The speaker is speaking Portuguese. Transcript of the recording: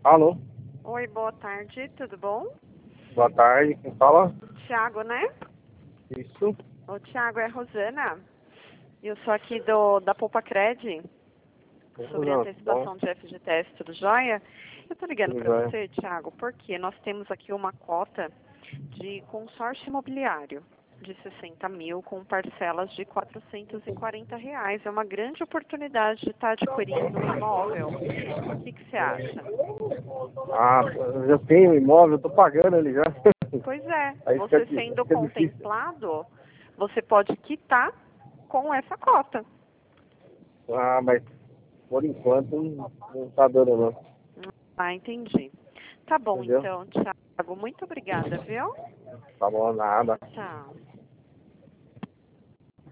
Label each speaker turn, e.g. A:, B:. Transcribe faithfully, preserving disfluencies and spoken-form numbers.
A: Alô?
B: Oi, boa tarde, tudo bom?
A: Boa tarde, quem fala?
B: Tiago, né?
A: Isso.
B: O Tiago é a Rosana. Eu sou aqui do, da Poupa Cred, sobre
A: Não, bom,
B: antecipação de F G T S, tudo jóia? Eu tô ligando
A: tudo
B: para
A: jóia.
B: você, Tiago, porque nós temos aqui uma cota de consórcio imobiliário de sessenta mil com parcelas de quatrocentos e quarenta reais. É uma grande oportunidade de estar adquirindo um imóvel. O que que você acha?
A: Ah, eu já tenho um imóvel, eu tô pagando ele já.
B: Pois é,
A: Aí fica,
B: você
A: aqui,
B: sendo
A: fica difícil.
B: contemplado, você pode quitar com essa cota.
A: Ah, mas por enquanto não, não tá dando não.
B: Ah, entendi. Tá bom,
A: Entendeu?
B: então, Thiago. Muito obrigada, viu?
A: Tá bom, nada.
B: Tchau.